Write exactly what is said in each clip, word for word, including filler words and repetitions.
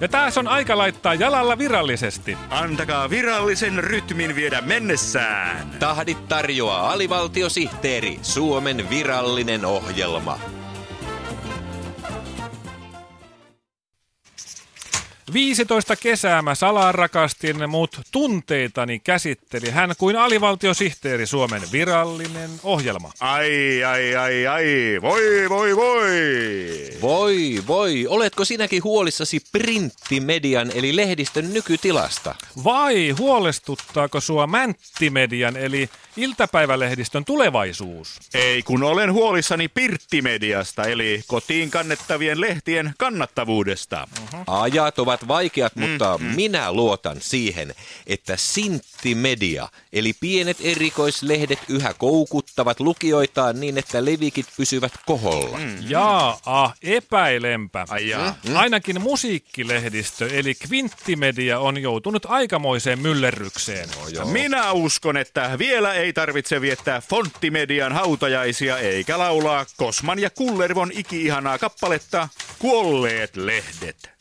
Ja taas on aika laittaa jalalla virallisesti. Antakaa virallisen rytmin viedä mennessään. Tahdit tarjoaa alivaltiosihteeri, Suomen virallinen ohjelma. viisitoista kesää mä salaa rakastin, mut tunteitani käsitteli hän kuin alivaltiosihteeri, Suomen virallinen ohjelma. Ai, ai, ai, ai, voi, voi, voi. Voi, voi, oletko sinäkin huolissasi printtimedian eli lehdistön nykytilasta? Vai huolestuttaako sua mänttimedian eli iltapäivälehdistön tulevaisuus? Ei, kun olen huolissani pirttimediasta eli kotiin kannettavien lehtien kannattavuudesta. Uh-huh. Ajat ovat vaikeat, mutta mm, mm. minä luotan siihen, että sinttimedia, eli pienet erikoislehdet yhä koukuttavat lukijoitaan niin, että levikit pysyvät koholla. Mm. Jaa, epäilempä. Ai jaa. Mm. Ainakin musiikkilehdistö, eli kvinttimedia, on joutunut aikamoiseen myllerrykseen. No, minä uskon, että vielä ei tarvitse viettää fonttimedian hautajaisia eikä laulaa Kosman ja Kullervon iki-ihanaa kappaletta Kuolleet lehdet.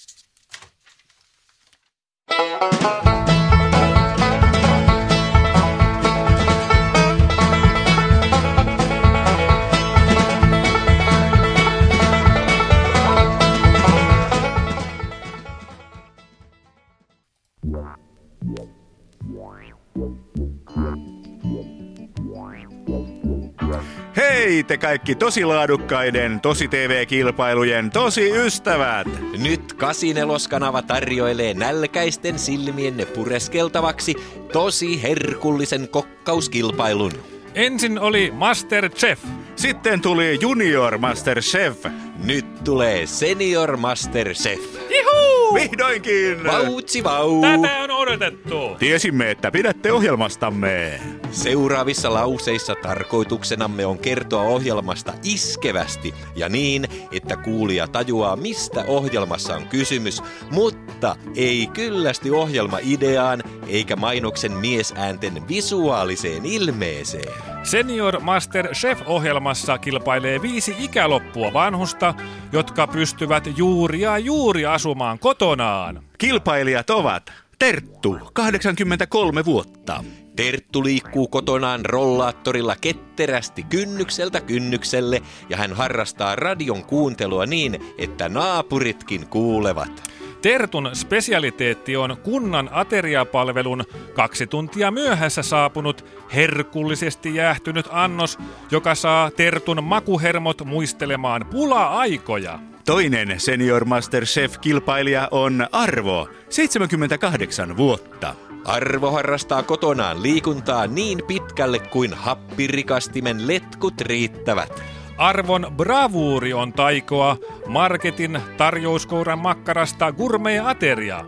Hei te kaikki tosi laadukkaiden, tosi T V-kilpailujen, tosi ystävät! Nyt Kasinelos-kanava tarjoilee nälkäisten silmienne pureskeltavaksi tosi herkullisen kokkauskilpailun. Ensin oli MasterChef. Sitten tuli Junior MasterChef. Nyt tulee Senior MasterChef. Juhuu! Vihdoinkin! Vautsi vau! Tätä on odotettu. Tiesimme, että pidätte ohjelmastamme. Seuraavissa lauseissa tarkoituksenamme on kertoa ohjelmasta iskevästi ja niin, että kuulija tajuaa, mistä ohjelmassa on kysymys, mutta ei kyllästy ohjelmaideaan eikä mainoksen miesäänten visuaaliseen ilmeeseen. Senior MasterChef-ohjelmassa kilpailee viisi ikäloppua vanhusta, jotka pystyvät juuri ja juuri asumaan kotonaan. Kilpailijat ovat Terttu, kahdeksankymmentäkolme vuotta. Terttu liikkuu kotonaan rollaattorilla ketterästi kynnykseltä kynnykselle ja hän harrastaa radion kuuntelua niin, että naapuritkin kuulevat. Tertun spesialiteetti on kunnan ateriapalvelun kaksi tuntia myöhässä saapunut herkullisesti jäähtynyt annos, joka saa Tertun makuhermot muistelemaan pula-aikoja. Toinen Senior MasterChef-kilpailija on Arvo, seitsemänkymmentäkahdeksan vuotta. Arvo harrastaa kotonaan liikuntaa niin pitkälle kuin happirikastimen letkut riittävät. Arvon bravuuri on taikoa marketin tarjouskouran makkarasta gourmet-ateriaa.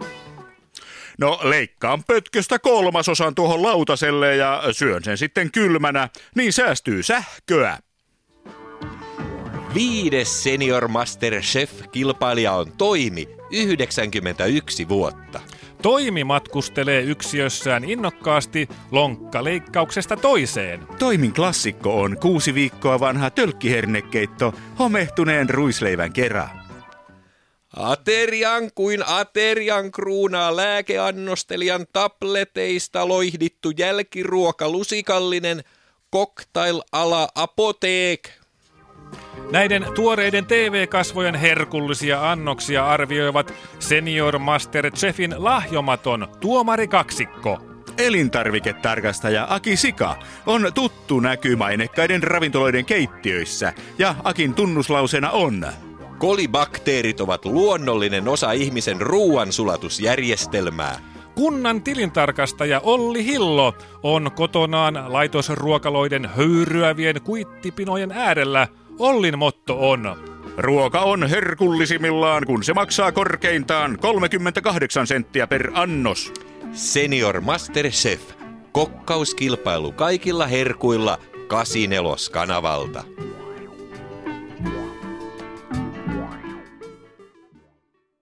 No leikkaan pötköstä kolmasosan tuohon lautaselle ja syön sen sitten kylmänä, niin säästyy sähköä. Viides Senior MasterChef-kilpailija on Toimi, yhdeksänkymmentäyksi vuotta. Toimi matkustelee yksiössään innokkaasti lonkkaleikkauksesta toiseen. Toimin klassikko on kuusi viikkoa vanha tölkkihernekeitto homehtuneen ruisleivän kera. Aterian kuin aterian kruunaa lääkeannostelijan tableteista loihdittu jälkiruoka lusikallinen cocktail ala apoteek. Näiden tuoreiden T V-kasvojen herkullisia annoksia arvioivat Senior MasterChefin lahjomaton tuomarikaksikko. Elintarviketarkastaja Aki Sika on tuttu näky mainekkaiden ravintoloiden keittiöissä ja Akin tunnuslauseena on: kolibakteerit ovat luonnollinen osa ihmisen ruoansulatusjärjestelmää. Kunnan tilintarkastaja Olli Hillo on kotonaan laitosruokaloiden höyryävien kuittipinojen äärellä. Ollin motto on: ruoka on herkullisimmillaan, kun se maksaa korkeintaan kolmekymmentäkahdeksan senttiä per annos. Senior MasterChef. Kokkauskilpailu kaikilla herkuilla Kasinelos-kanavalta.